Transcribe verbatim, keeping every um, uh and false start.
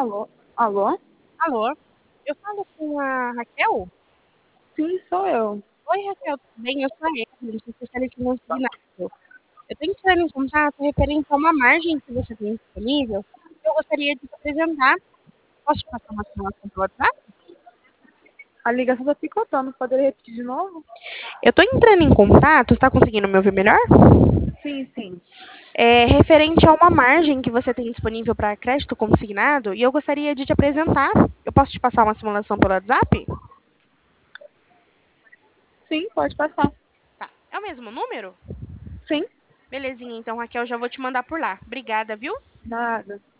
Alô? Alô? Alô? Eu falo com a Raquel? Sim, sou eu. Oi, Raquel, tudo bem? Eu sou a Evelyn, sou especialista no segmento. Eu estou entrando em contato referente a uma margem que você tem disponível. Eu gostaria de te apresentar. Posso te passar uma informação pelo WhatsApp? A ligação tá picotando. Poderia repetir de novo? Eu estou entrando em contato, está conseguindo me ouvir melhor? Sim, sim. É referente a uma margem que você tem disponível para crédito consignado e eu gostaria de te apresentar. Eu posso te passar uma simulação pelo WhatsApp? Sim, pode passar. Tá. É o mesmo número? Sim, Belezinha, então, Raquel, já vou te mandar por lá. Obrigada, viu? nada.